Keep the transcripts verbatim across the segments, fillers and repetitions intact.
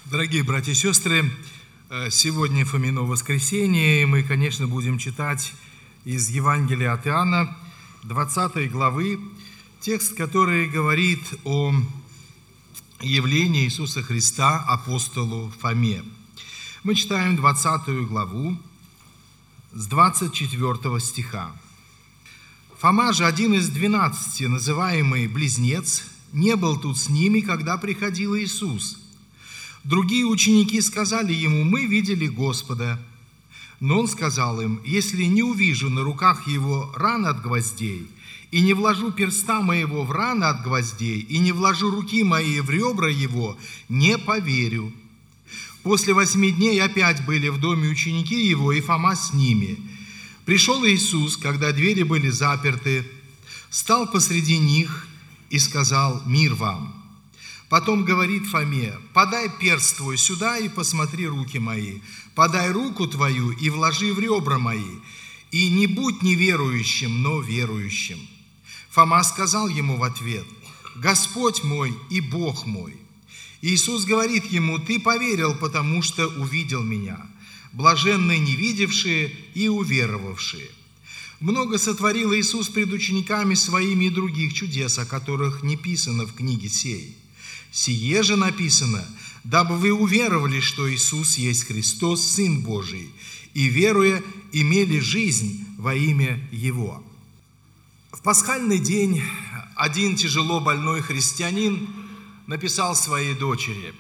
Дорогие братья и сестры, сегодня Фомино воскресенье, и мы, конечно, будем читать из Евангелия от Иоанна, двадцатой главы, текст, который говорит о явлении Иисуса Христа апостолу Фоме. Мы читаем двадцатую главу с двадцать четвёртого стиха. «Фома же, один из двенадцати, называемый Близнец, не был тут с ними, когда приходил Иисус. Другие ученики сказали ему: мы видели Господа. Но он сказал им: если не увижу на руках его ран от гвоздей, и не вложу перста моего в раны от гвоздей, и не вложу руки мои в ребра его, не поверю». После восьми дней опять были в доме ученики его, и Фома с ними. Пришел Иисус, когда двери были заперты, стал посреди них и сказал: «Мир вам». Потом говорит Фоме: «Подай перст твой сюда и посмотри руки мои, подай руку твою и вложи в ребра мои, и не будь неверующим, но верующим». Фома сказал ему в ответ: «Господь мой и Бог мой». Иисус говорит ему: «Ты поверил, потому что увидел меня. Блаженны не видевшие и уверовавшие». Много сотворил Иисус пред учениками своими и других чудес, о которых не писано в книге сей. Сие же написано, дабы вы уверовали, что Иисус есть Христос, Сын Божий, и, веруя, имели жизнь во имя Его». В пасхальный день один тяжело больной христианин написал своей дочери: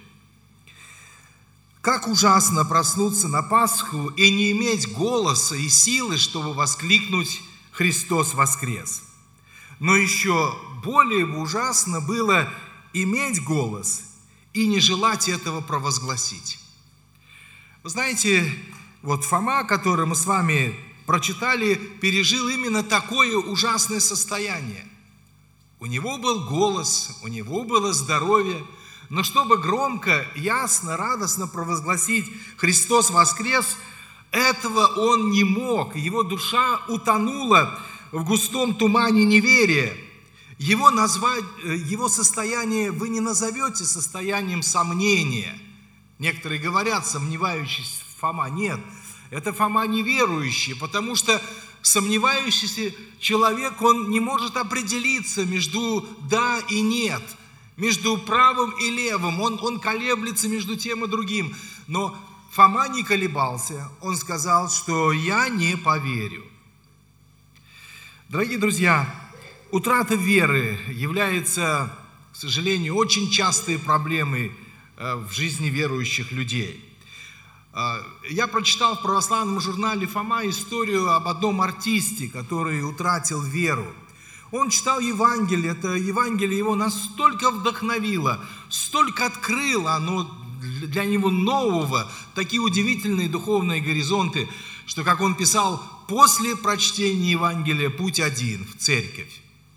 «Как ужасно проснуться на Пасху и не иметь голоса и силы, чтобы воскликнуть: Христос воскрес! Но еще более ужасно было иметь голос и не желать этого провозгласить». Вы знаете, вот Фома, который мы с вами прочитали, пережил именно такое ужасное состояние. У него был голос, у него было здоровье, но чтобы громко, ясно, радостно провозгласить «Христос воскрес», этого он не мог. Его душа утонула в густом тумане неверия. Его, назвать, его состояние вы не назовете состоянием сомнения. Некоторые говорят: сомневающийся Фома. Нет, это Фома неверующий, потому что сомневающийся человек, он не может определиться между «да» и «нет», между правым и левым. Он, он колеблется между тем и другим. Но Фома не колебался. Он сказал, что «я не поверю». Дорогие друзья, утрата веры является, к сожалению, очень частой проблемой в жизни верующих людей. Я прочитал в православном журнале «Фома» историю об одном артисте, который утратил веру. Он читал Евангелие, это Евангелие его настолько вдохновило, столько открыло оно для него нового, такие удивительные духовные горизонты, что, как он писал, после прочтения Евангелия путь один – в церковь.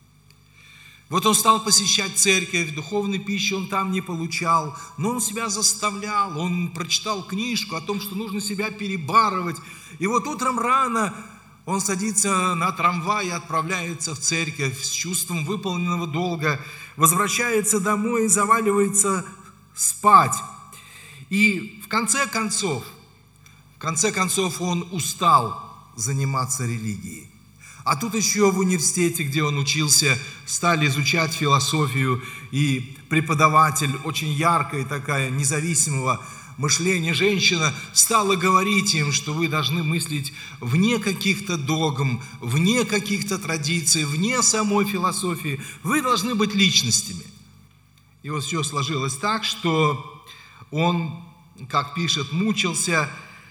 Вот он стал посещать церковь, духовной пищи он там не получал, но он себя заставлял, он прочитал книжку о том, что нужно себя перебарывать. И вот утром рано он садится на трамвай и отправляется в церковь с чувством выполненного долга, возвращается домой и заваливается спать. И в конце концов, в конце концов он устал заниматься религией. А тут еще в университете, где он учился, стали изучать философию, и преподаватель, очень яркая такая, независимого мышления женщина, стала говорить им, что вы должны мыслить вне каких-то догм, вне каких-то традиций, вне самой философии. Вы должны быть личностями. И вот все сложилось так, что он, как пишет, мучился,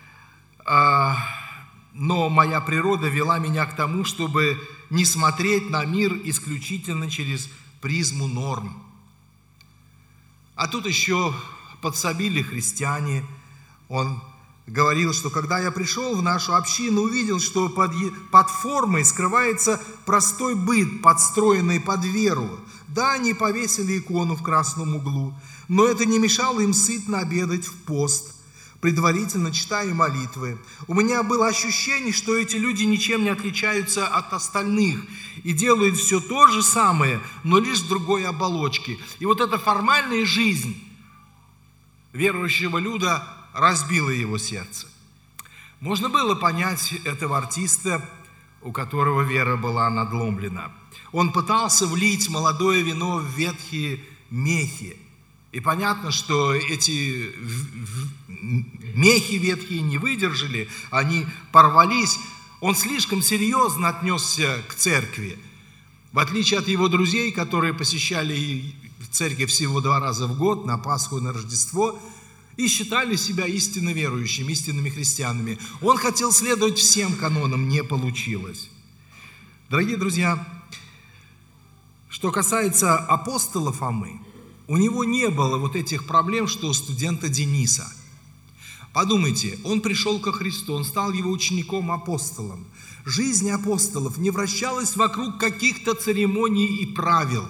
но моя природа вела меня к тому, чтобы не смотреть на мир исключительно через призму норм. А тут еще подсобили христиане. Он говорил, что когда я пришел в нашу общину, увидел, что под, под формой скрывается простой быт, подстроенный под веру. Да, они повесили икону в красном углу, но это не мешало им сытно обедать в пост, предварительно читая молитвы. У меня было ощущение, что эти люди ничем не отличаются от остальных и делают все то же самое, но лишь в другой оболочке. И вот эта формальная жизнь, верующего люда разбило его сердце. Можно было понять этого артиста, у которого вера была надломлена. Он пытался влить молодое вино в ветхие мехи. И понятно, что эти мехи ветхие не выдержали, они порвались. Он слишком серьезно отнесся к церкви. В отличие от его друзей, которые посещали церковь всего два раза в год, на Пасху и на Рождество, и считали себя истинно верующими, истинными христианами. Он хотел следовать всем канонам, не получилось. Дорогие друзья, что касается апостола Фомы, у него не было вот этих проблем, что у студента Дениса. Подумайте, он пришел ко Христу, он стал его учеником-апостолом. Жизнь апостолов не вращалась вокруг каких-то церемоний и правил.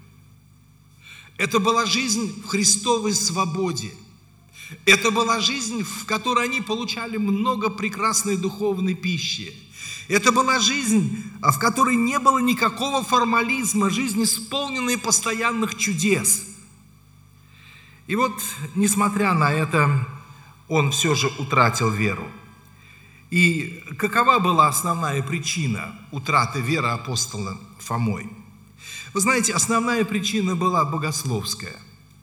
Это была жизнь в Христовой свободе. Это была жизнь, в которой они получали много прекрасной духовной пищи. Это была жизнь, в которой не было никакого формализма, жизнь, исполненная постоянных чудес. И вот, несмотря на это, он все же утратил веру. И какова была основная причина утраты веры апостола Фомой? Вы знаете, основная причина была богословская.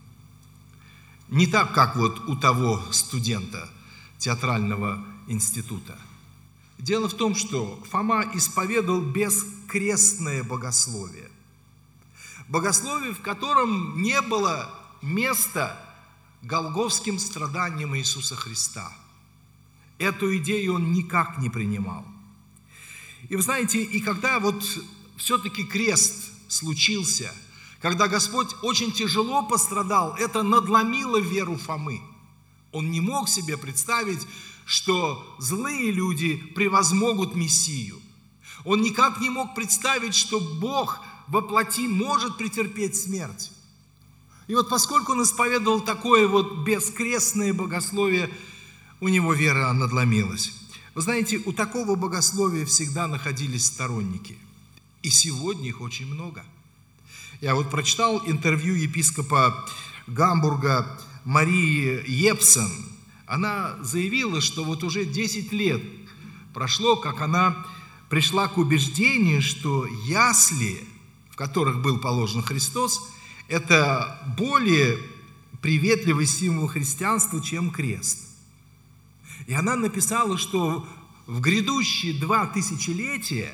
Не так, как вот у того студента театрального института. Дело в том, что Фома исповедовал бескрестное богословие. Богословие, в котором не было места голгофским страданиям Иисуса Христа. Эту идею он никак не принимал. И вы знаете, и когда вот все-таки крест случился, когда Господь очень тяжело пострадал, это надломило веру Фомы. Он не мог себе представить, что злые люди превозмогут Мессию. Он никак не мог представить, что Бог во плоти может претерпеть смерть. И вот поскольку он исповедовал такое вот бескрестное богословие, у него вера надломилась. Вы знаете, у такого богословия всегда находились сторонники. И сегодня их очень много. Я вот прочитал интервью епископа Гамбурга Марии Епсен. Она заявила, что вот уже десять лет прошло, как она пришла к убеждению, что ясли, в которых был положен Христос, это более приветливый символ христианства, чем крест. И она написала, что в грядущие два тысячелетия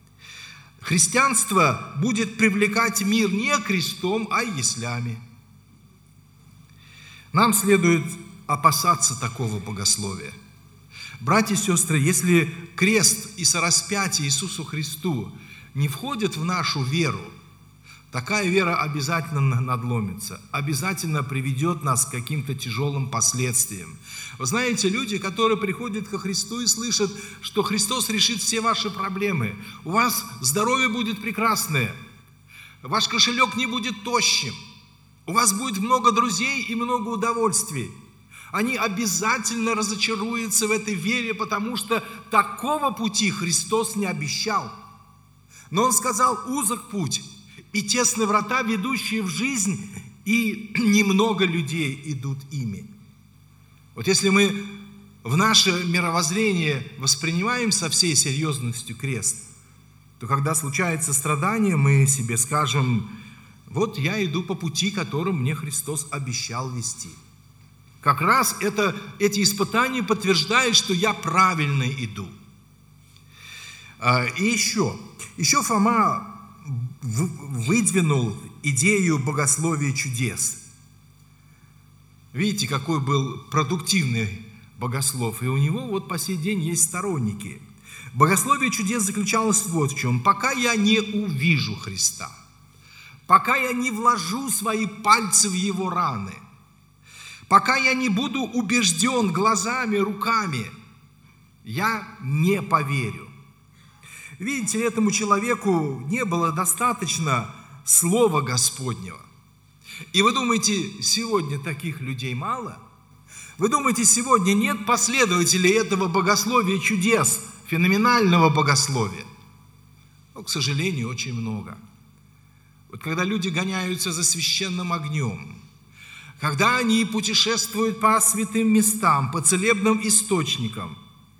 христианство будет привлекать мир не крестом, а яслями. Нам следует опасаться такого богословия. Братья и сестры, если крест и сораспятие Иисусу Христу не входят в нашу веру, такая вера обязательно надломится, обязательно приведет нас к каким-то тяжелым последствиям. Вы знаете, люди, которые приходят ко Христу и слышат, что Христос решит все ваши проблемы, у вас здоровье будет прекрасное, ваш кошелек не будет тощим, у вас будет много друзей и много удовольствий. Они обязательно разочаруются в этой вере, потому что такого пути Христос не обещал. Но Он сказал: узок путь и тесны врата, ведущие в жизнь, и немного людей идут ими. Вот если мы в наше мировоззрение воспринимаем со всей серьезностью крест, то когда случается страдание, мы себе скажем: вот я иду по пути, которым мне Христос обещал вести. Как раз это, эти испытания подтверждают, что я правильно иду. И еще, еще Фома выдвинул идею богословия чудес. Видите, какой был продуктивный богослов, и у него вот по сей день есть сторонники. Богословие чудес заключалось вот в чем: пока я не увижу Христа, пока я не вложу свои пальцы в Его раны, пока я не буду убежден глазами, руками, я не поверю. Видите, этому человеку не было достаточно Слова Господнего. И вы думаете, сегодня таких людей мало? Вы думаете, сегодня нет последователей этого богословия чудес, феноменального богословия? Но, к сожалению, очень много. Вот когда люди гоняются за священным огнем, когда они путешествуют по святым местам, по целебным источникам,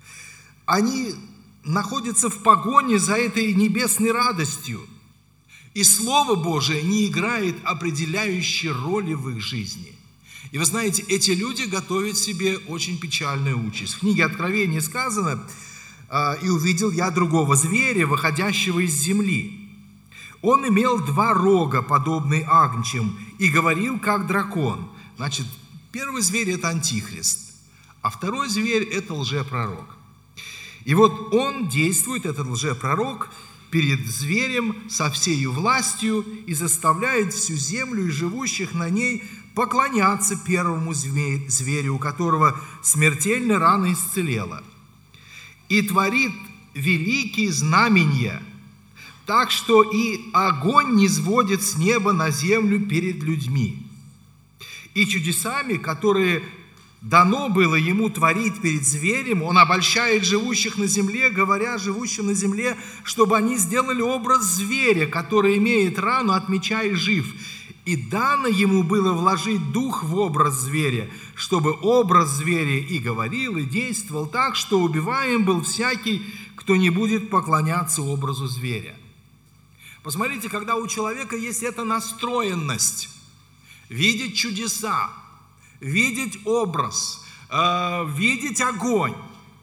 они находятся в погоне за этой небесной радостью, и Слово Божие не играет определяющей роли в их жизни. И вы знаете, эти люди готовят себе очень печальную участь. В книге Откровения сказано: «И увидел я другого зверя, выходящего из земли. Он имел два рога, подобные агнчим, и говорил, как дракон». Значит, первый зверь – это антихрист, а второй зверь – это лжепророк. И вот он действует, этот лжепророк, перед зверем со всею властью и заставляет всю землю и живущих на ней поклоняться первому зверю, у которого смертельная рана исцелела. И творит великие знамения, так что и огонь не сводит с неба на землю перед людьми. И чудесами, которые дано было ему творить перед зверем, он обольщает живущих на земле, говоря живущим на земле, чтобы они сделали образ зверя, который имеет рану от меча и жив. И дано ему было вложить дух в образ зверя, чтобы образ зверя и говорил, и действовал так, что убиваем был всякий, кто не будет поклоняться образу зверя. Посмотрите, когда у человека есть эта настроенность видеть чудеса, видеть образ, э, видеть огонь,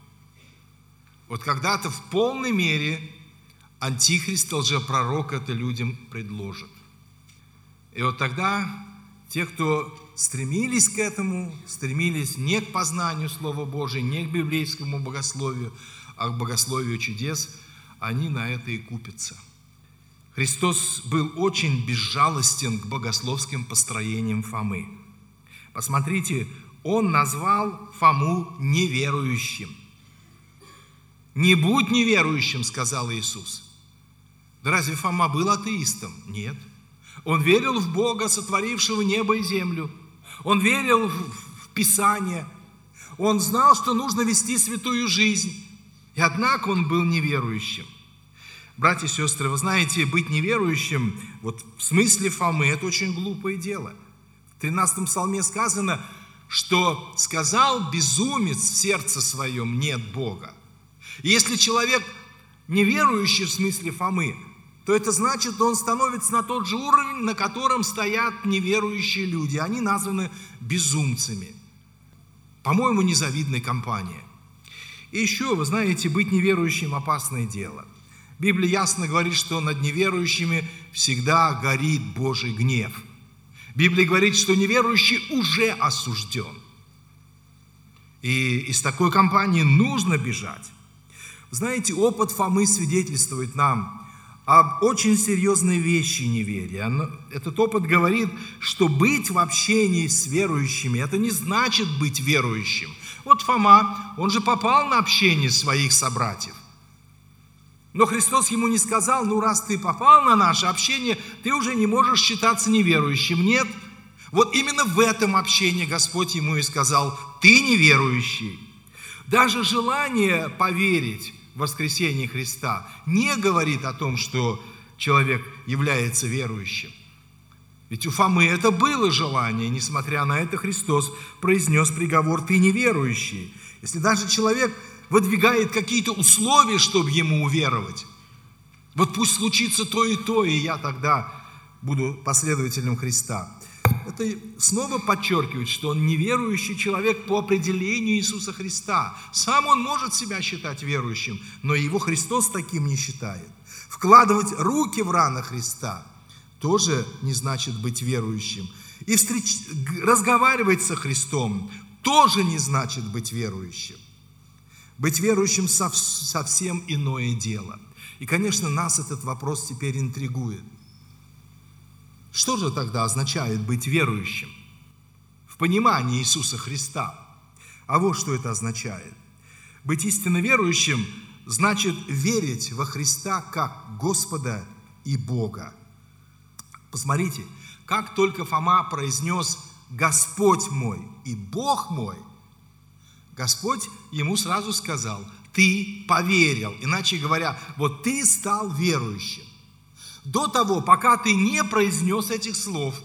вот когда-то в полной мере антихрист, лжепророк это людям предложит. И вот тогда те, кто стремились к этому, стремились не к познанию Слова Божия, не к библейскому богословию, а к богословию чудес, они на это и купятся. Христос был очень безжалостен к богословским построениям Фомы. Посмотрите, он назвал Фому неверующим. «Не будь неверующим», сказал Иисус. Да разве Фома был атеистом? Нет. Он верил в Бога, сотворившего небо и землю. Он верил в Писание. Он знал, что нужно вести святую жизнь. И однако он был неверующим. Братья и сестры, вы знаете, быть неверующим, вот в смысле Фомы, это очень глупое дело. В тринадцатом псалме сказано, что сказал безумец в сердце своем: нет Бога. И если человек неверующий в смысле Фомы, то это значит, он становится на тот же уровень, на котором стоят неверующие люди. Они названы безумцами. По-моему, незавидная компания. И еще, вы знаете, быть неверующим – опасное дело. Библия ясно говорит, что над неверующими всегда горит Божий гнев. Библия говорит, что неверующий уже осужден. И из такой компании нужно бежать. Знаете, опыт Фомы свидетельствует нам об очень серьезной вещи неверия. Этот опыт говорит, что быть в общении с верующими – это не значит быть верующим. Вот Фома, он же попал на общение своих собратьев. Но Христос ему не сказал: ну, раз ты попал на наше общение, ты уже не можешь считаться неверующим. Нет. Вот именно в этом общении Господь ему и сказал: ты неверующий. Даже желание поверить в воскресение Христа не говорит о том, что человек является верующим. Ведь у Фомы это было желание, несмотря на это Христос произнес приговор: ты неверующий. Если даже человек выдвигает какие-то условия, чтобы ему уверовать, вот пусть случится то и то, и я тогда буду последователем Христа. Это снова подчеркивает, что он неверующий человек по определению Иисуса Христа. Сам он может себя считать верующим, но его Христос таким не считает. Вкладывать руки в раны Христа тоже не значит быть верующим. И встреч... разговаривать со Христом тоже не значит быть верующим. Быть верующим сов... совсем иное дело. И, конечно, нас этот вопрос теперь интригует. Что же тогда означает быть верующим? В понимании Иисуса Христа. А вот что это означает. Быть истинно верующим значит верить во Христа как Господа и Бога. Посмотрите, как только Фома произнес «Господь мой и Бог мой», Господь ему сразу сказал: ты поверил. Иначе говоря, вот ты стал верующим. До того, пока ты не произнес этих слов,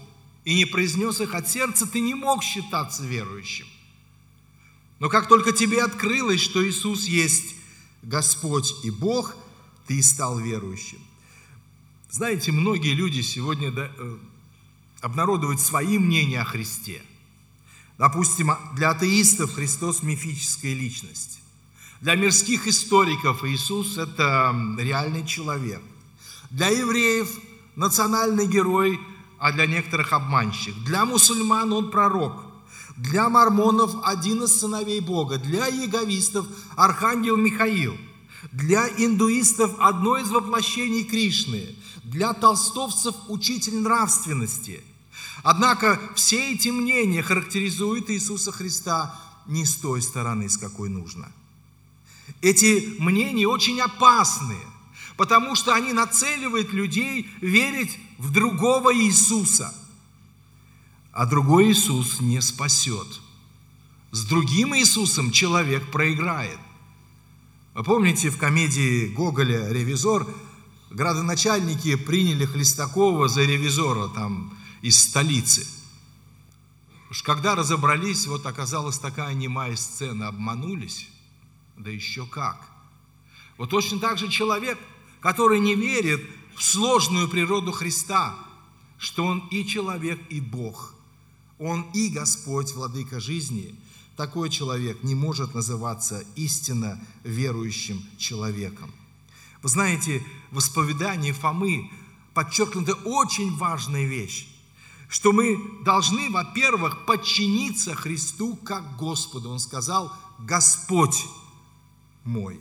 и не произнес их от сердца, ты не мог считаться верующим. Но как только тебе открылось, что Иисус есть Господь и Бог, ты стал верующим. Знаете, многие люди сегодня да, э, обнародуют свои мнения о Христе. Допустим, для атеистов Христос – мифическая личность. Для мирских историков Иисус – это реальный человек. Для евреев – национальный герой, а для некоторых – обманщик. Для мусульман он пророк. Для мормонов – один из сыновей Бога. Для иеговистов – архангел Михаил. Для индуистов – одно из воплощений Кришны. Для толстовцев – учитель нравственности. Однако все эти мнения характеризуют Иисуса Христа не с той стороны, с какой нужно. Эти мнения очень опасны, потому что они нацеливают людей верить в другого Иисуса. А другой Иисус не спасет. С другим Иисусом человек проиграет. Вы помните, в комедии Гоголя «Ревизор» градоначальники приняли Хлестакова за ревизора там, из столицы. Уж когда разобрались, вот оказалась такая немая сцена, обманулись, да еще как. Вот точно так же человек, который не верит в сложную природу Христа, что Он и человек, и Бог, Он и Господь, Владыка жизни, такой человек не может называться истинно верующим человеком. Вы знаете, в исповедании Фомы подчеркнута очень важная вещь, что мы должны, во-первых, подчиниться Христу как Господу. Он сказал: «Господь мой».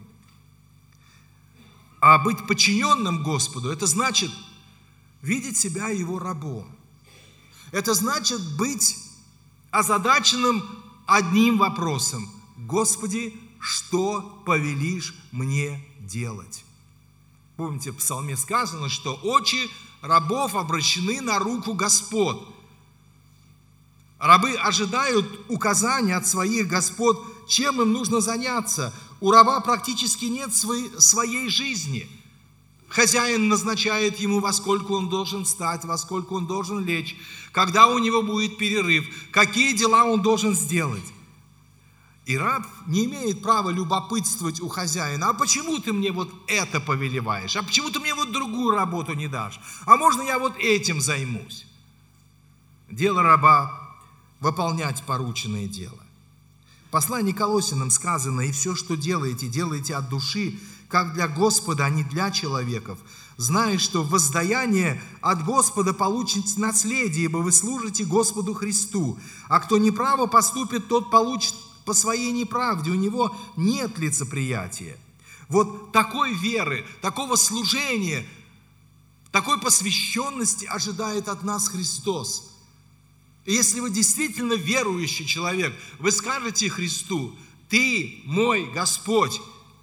А быть подчиненным Господу – это значит видеть себя Его рабом. Это значит быть озадаченным одним вопросом: «Господи, что повелишь мне делать?» Помните, в Псалме сказано, что очи рабов обращены на руку Господ. Рабы ожидают указания от своих господ, чем им нужно заняться. У раба практически нет своей, своей жизни. Хозяин назначает ему, во сколько он должен встать, во сколько он должен лечь, когда у него будет перерыв, какие дела он должен сделать. И раб не имеет права любопытствовать у хозяина: а почему ты мне вот это повелеваешь? А почему ты мне вот другую работу не дашь? А можно я вот этим займусь? Дело раба – выполнять порученное дело. В послании к Колоссянам сказано: «И все, что делаете, делайте от души, как для Господа, а не для человеков, зная, что воздаяние от Господа получите наследие, ибо вы служите Господу Христу. А кто неправо поступит, тот получит по своей неправде, у него нет лицеприятия». Вот такой веры, такого служения, такой посвященности ожидает от нас Христос. И если вы действительно верующий человек, вы скажете Христу: «Ты мой Господь,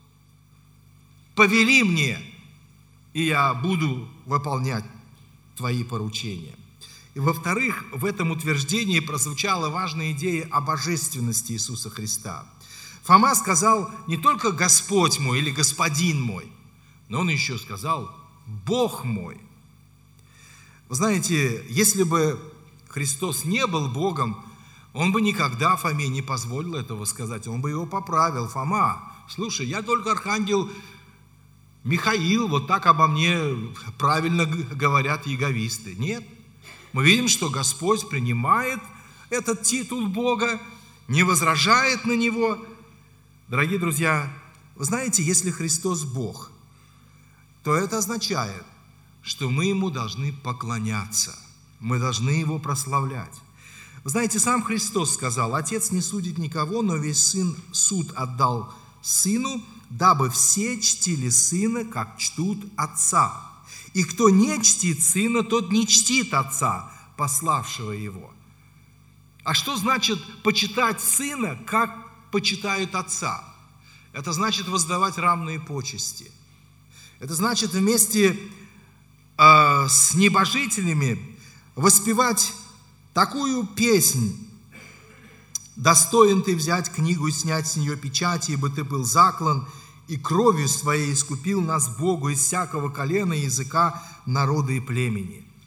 повели мне, и я буду выполнять Твои поручения». И во-вторых, в этом утверждении прозвучала важная идея о божественности Иисуса Христа. Фома сказал не только «Господь мой» или «Господин мой», но он еще сказал «Бог мой». Вы знаете, если бы Христос не был Богом, он бы никогда Фоме не позволил этого сказать, он бы его поправил. «Фома, слушай, я только архангел Михаил, вот так обо мне правильно говорят иеговисты». Нет. Мы видим, что Господь принимает этот титул Бога, не возражает на него. Дорогие друзья, вы знаете, если Христос Бог, то это означает, что мы Ему должны поклоняться, мы должны Его прославлять. Вы знаете, сам Христос сказал: «Отец не судит никого, но весь Сын суд отдал Сыну, дабы все чтили Сына, как чтут Отца. И кто не чтит Сына, тот не чтит Отца, пославшего Его». А что значит почитать Сына, как почитают Отца? Это значит воздавать равные почести. Это значит вместе э, с небожителями воспевать такую песнь: «Достоин ты взять книгу и снять с нее печати, ибо ты был заклан, и кровью своей искупил нас Богу из всякого колена, языка, народа и племени».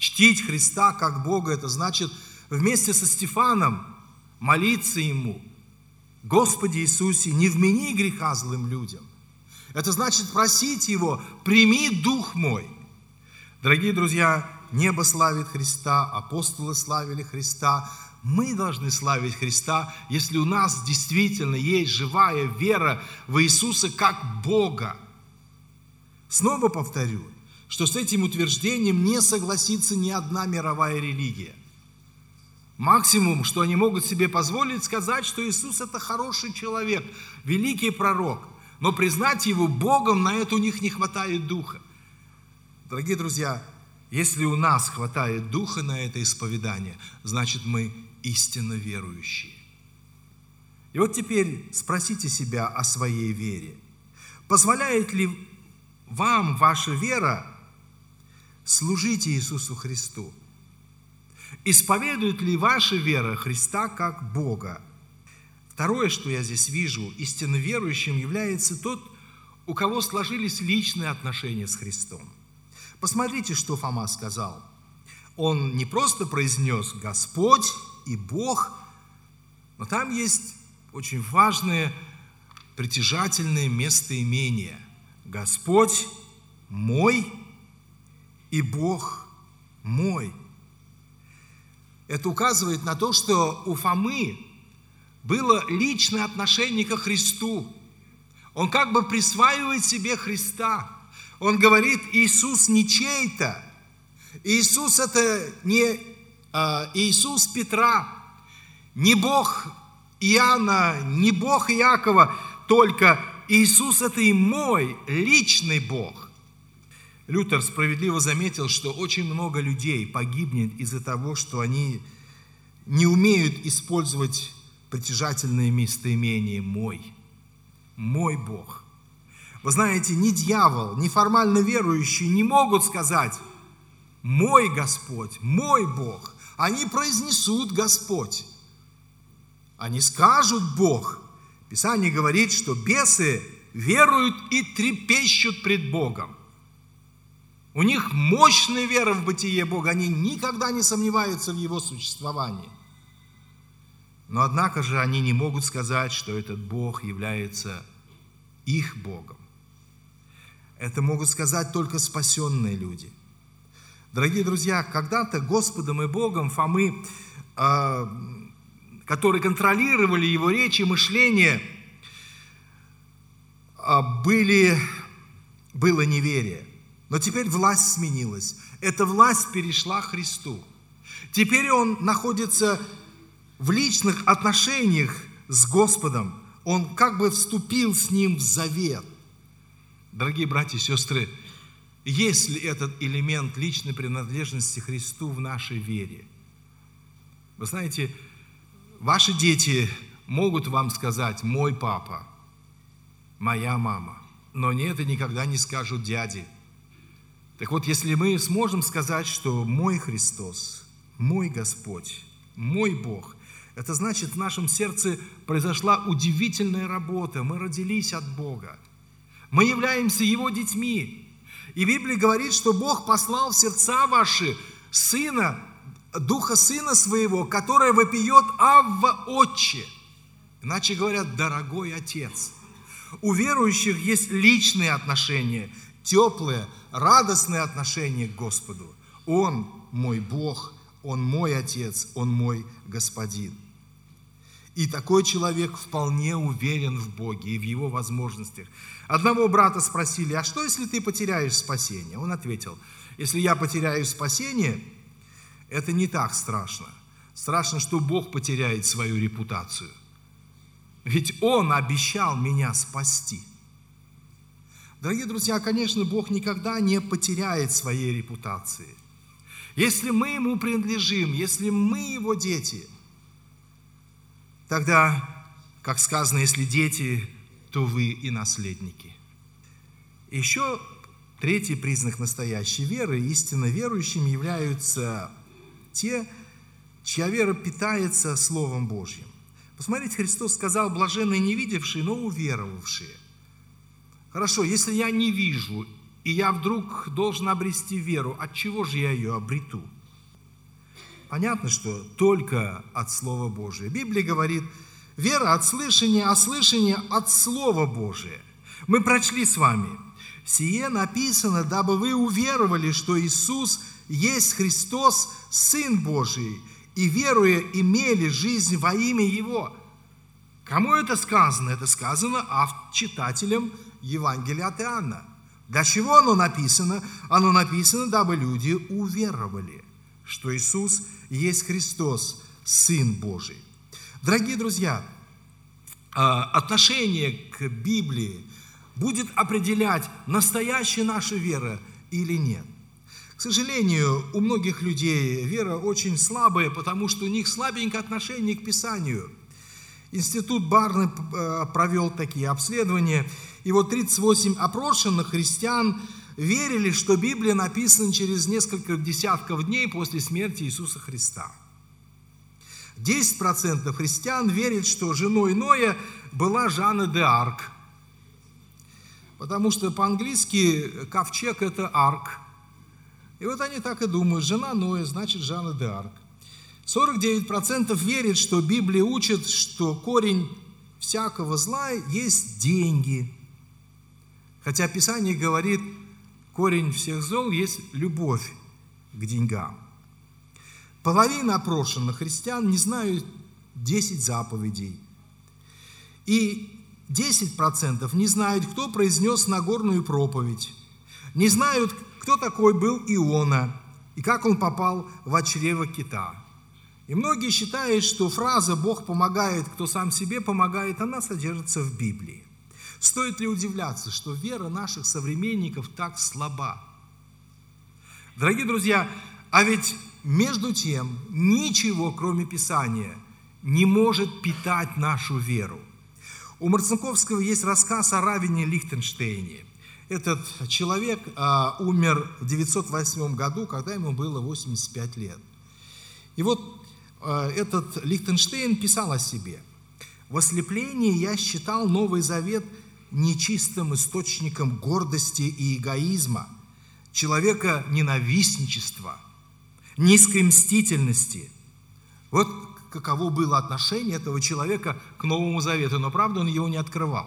Чтить Христа как Бога – это значит вместе со Стефаном молиться Ему: «Господи Иисусе, не вмени греха злым людям». Это значит просить Его: «Прими дух мой». Дорогие друзья, небо славит Христа, апостолы славили Христа. Мы должны славить Христа, если у нас действительно есть живая вера в Иисуса как Бога. Снова повторю, что с этим утверждением не согласится ни одна мировая религия. Максимум, что они могут себе позволить, сказать, что Иисус – это хороший человек, великий пророк, но признать Его Богом на это у них не хватает духа. Дорогие друзья, если у нас хватает духа на это исповедание, значит, мы истинно верующие. И вот теперь спросите себя о своей вере. Позволяет ли вам ваша вера служить Иисусу Христу? Исповедует ли ваша вера Христа как Бога? Второе, что я здесь вижу, истинно верующим является тот, у кого сложились личные отношения с Христом. Посмотрите, что Фома сказал. Он не просто произнес «Господь» и «Бог», но там есть очень важное притяжательное местоимение. Господь мой и Бог мой. Это указывает на то, что у Фомы было личное отношение ко Христу. Он как бы присваивает себе Христа. Он говорит: Иисус не чей-то. Иисус это не э, Иисус Петра, не Бог Иоанна, не Бог Иакова, только Иисус это и мой личный Бог. Лютер справедливо заметил, что очень много людей погибнет из-за того, что они не умеют использовать притяжательное местоимение «мой». «Мой Бог». Вы знаете, ни дьявол, ни формально верующие не могут сказать «мой Господь», «мой Бог». Они произнесут «Господь». Они скажут «Бог». Писание говорит, что бесы веруют и трепещут пред Богом. У них мощная вера в бытие Бога, они никогда не сомневаются в Его существовании. Но однако же они не могут сказать, что этот Бог является их Богом. Это могут сказать только спасенные люди. Дорогие друзья, когда-то Господом и Богом Фомы, э, которые контролировали его речь и мышление, э, были, было неверие. Но теперь власть сменилась. Эта власть перешла Христу. Теперь он находится в личных отношениях с Господом. Он как бы вступил с Ним в завет. Дорогие братья и сестры, есть ли этот элемент личной принадлежности Христу в нашей вере? Вы знаете, ваши дети могут вам сказать «мой папа», «моя мама», но они это никогда не скажут дяде. Так вот, если мы сможем сказать, что мой Христос, мой Господь, мой Бог, это значит, в нашем сердце произошла удивительная работа. Мы родились от Бога. Мы являемся Его детьми. И Библия говорит, что Бог послал в сердца ваши Сына, Духа Сына Своего, который вопиет «Авва, Отче». Иначе говорят «Дорогой Отец». У верующих есть личные отношения, теплые, радостные отношения к Господу. Он мой Бог, Он мой Отец, Он мой Господин. И такой человек вполне уверен в Боге и в Его возможностях. Одного брата спросили: а что, если ты потеряешь спасение? Он ответил: если я потеряю спасение, это не так страшно. Страшно, что Бог потеряет свою репутацию. Ведь Он обещал меня спасти. Дорогие друзья, конечно, Бог никогда не потеряет своей репутации. Если мы Ему принадлежим, если мы Его дети, тогда, как сказано, если дети, то вы и наследники. Еще третий признак настоящей веры: истинно верующими являются те, чья вера питается Словом Божьим. Посмотрите, Христос сказал: блаженны не видевшие, но уверовавшие. Хорошо, если я не вижу, и я вдруг должен обрести веру, от чего же я ее обрету? Понятно, что только от Слова Божия. Библия говорит, вера от слышания, а слышание от Слова Божия. Мы прочли с вами, «Сие написано, дабы вы уверовали, что Иисус есть Христос, Сын Божий, и, веруя, имели жизнь во имя Его». Кому это сказано? Это сказано читателям Евангелия от Иоанна. Для чего оно написано? Оно написано, дабы люди уверовали, что Иисус есть Христос, Сын Божий. Дорогие друзья, отношение к Библии будет определять, настоящая наша вера или нет. К сожалению, у многих людей вера очень слабая, потому что у них слабенькое отношение к Писанию. Институт Барны провел такие обследования, и вот тридцать восемь опрошенных христиан верили, что Библия написана через несколько десятков дней после смерти Иисуса Христа. десять процентов христиан верят, что женой Ноя была Жанна де Арк, потому что по-английски ковчег – это арк. И вот они так и думают, жена Ноя, значит, Жанна де Арк. сорок девять процентов верят, что Библия учит, что корень всякого зла есть деньги. Хотя Писание говорит, корень всех зол есть любовь к деньгам. Половина опрошенных христиан не знают десять заповедей. И десять процентов не знают, кто произнес Нагорную проповедь. Не знают, кто такой был Иона и как он попал в чрево кита. И многие считают, что фраза «Бог помогает, кто сам себе помогает», она содержится в Библии. Стоит ли удивляться, что вера наших современников так слаба? Дорогие друзья, а ведь между тем ничего, кроме Писания, не может питать нашу веру. У Марцинковского есть рассказ о Раввине Лихтенштейне. Этот человек а, умер в девятьсот восьмом году, когда ему было восемьдесят пять лет. И вот а, этот Лихтенштейн писал о себе. «В ослеплении я считал Новый Завет нечистым источником гордости и эгоизма, человека ненавистничества, низкой мстительности». Вот каково было отношение этого человека к Новому Завету, но, правда, он его не открывал.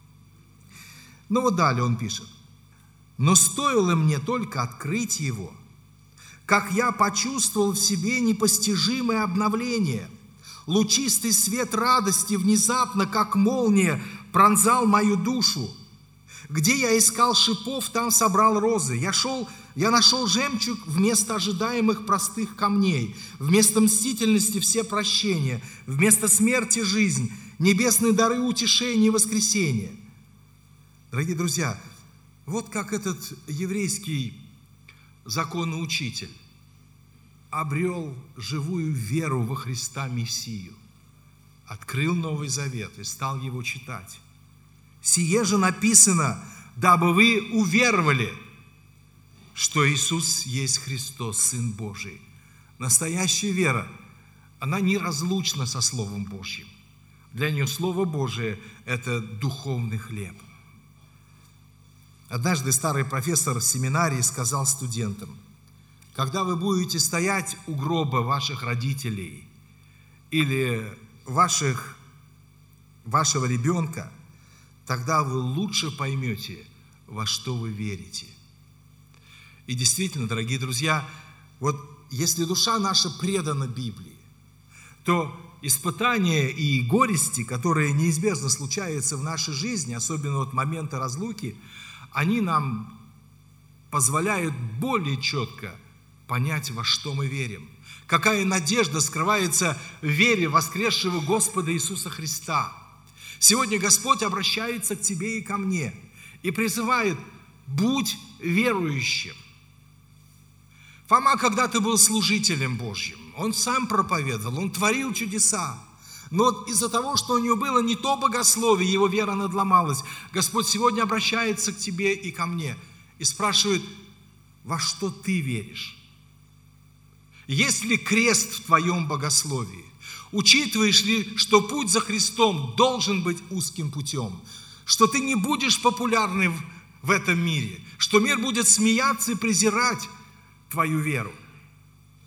Но вот далее он пишет. «Но стоило мне только открыть его, как я почувствовал в себе непостижимое обновление. Лучистый свет радости внезапно, как молния, пронзал мою душу. Где я искал шипов, там собрал розы. Я шел, я нашел жемчуг вместо ожидаемых простых камней, вместо мстительности все прощения, вместо смерти жизнь, небесные дары утешения и воскресения». Дорогие друзья, вот как этот еврейский законоучитель обрел живую веру во Христа Мессию, открыл Новый Завет и стал его читать. «Сие же написано, дабы вы уверовали, что Иисус есть Христос, Сын Божий». Настоящая вера, она неразлучна со Словом Божьим. Для нее Слово Божие – это духовный хлеб. Однажды старый профессор семинарии сказал студентам: когда вы будете стоять у гроба ваших родителей или ваших, вашего ребенка, тогда вы лучше поймете, во что вы верите. И действительно, дорогие друзья, вот если душа наша предана Библии, то испытания и горести, которые неизбежно случаются в нашей жизни, особенно вот моменты разлуки, они нам позволяют более четко понять, во что мы верим. Какая надежда скрывается в вере воскресшего Господа Иисуса Христа. Сегодня Господь обращается к тебе и ко мне и призывает: будь верующим. Фома когда-то был служителем Божьим. Он сам проповедовал, он творил чудеса. Но из-за того, что у него было не то богословие, его вера надломалась. Господь сегодня обращается к тебе и ко мне и спрашивает: во что ты веришь? Есть ли крест в твоем богословии? Учитываешь ли, что путь за Христом должен быть узким путем? Что ты не будешь популярным в этом мире? Что мир будет смеяться и презирать твою веру?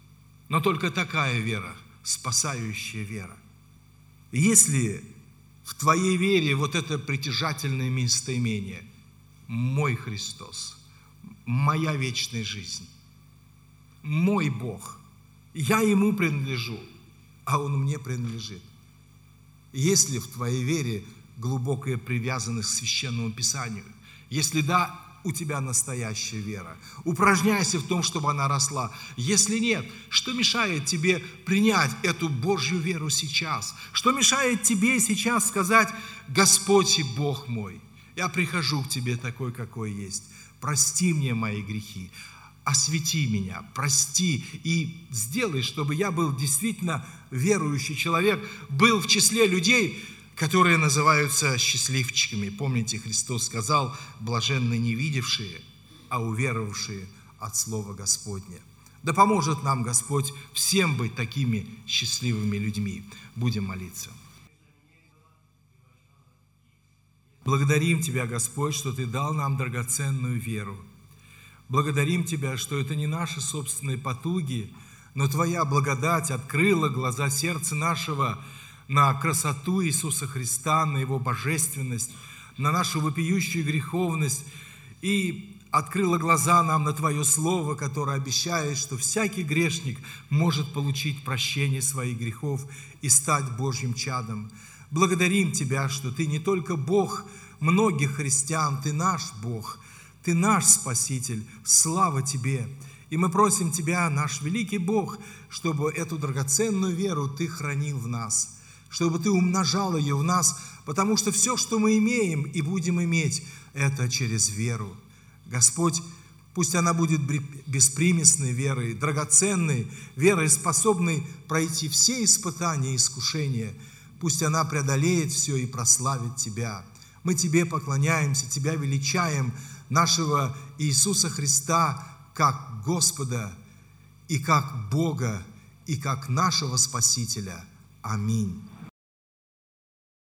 Но только такая вера, спасающая вера. Если в твоей вере вот это притяжательное местоимение «Мой Христос», «Моя вечная жизнь», «Мой Бог», я Ему принадлежу, а Он мне принадлежит. Если в твоей вере глубокая привязанность к Священному Писанию, если да, у тебя настоящая вера, упражняйся в том, чтобы она росла. Если нет, что мешает тебе принять эту Божью веру сейчас? Что мешает тебе сейчас сказать: «Господь и Бог мой, я прихожу к Тебе такой, какой есть. Прости мне мои грехи, освети меня, прости и сделай, чтобы я был действительно верующий человек, был в числе людей, которые называются счастливчиками». Помните, Христос сказал: «Блаженны не видевшие, а уверовавшие от Слова Господня». Да поможет нам Господь всем быть такими счастливыми людьми. Будем молиться. Благодарим Тебя, Господь, что Ты дал нам драгоценную веру. Благодарим Тебя, что это не наши собственные потуги, но Твоя благодать открыла глаза сердца нашего на красоту Иисуса Христа, на Его божественность, на нашу вопиющую греховность и открыла глаза нам на Твое Слово, которое обещает, что всякий грешник может получить прощение своих грехов и стать Божьим чадом. Благодарим Тебя, что Ты не только Бог многих христиан, Ты наш Бог, Ты наш Спаситель. Слава Тебе! И мы просим Тебя, наш великий Бог, чтобы эту драгоценную веру Ты хранил в нас, чтобы Ты умножал ее в нас, потому что все, что мы имеем и будем иметь, это через веру. Господь, пусть она будет беспримесной верой, драгоценной верой, способной пройти все испытания и искушения. Пусть она преодолеет все и прославит Тебя. Мы Тебе поклоняемся, Тебя величаем, нашего Иисуса Христа, как Господа, и как Бога, и как нашего Спасителя. Аминь.